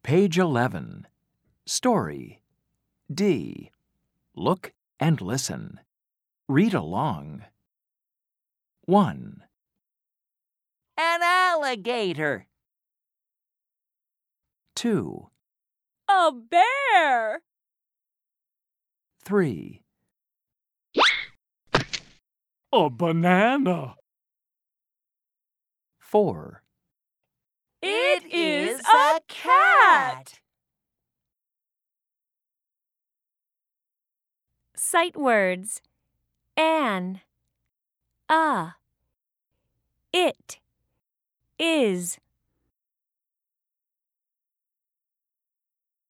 Page 11. Story. D. Look and listen. Read along. 1. An alligator. 2. A bear. 3. A banana. 4. It is a cat. Sight words. An. A. It. Is.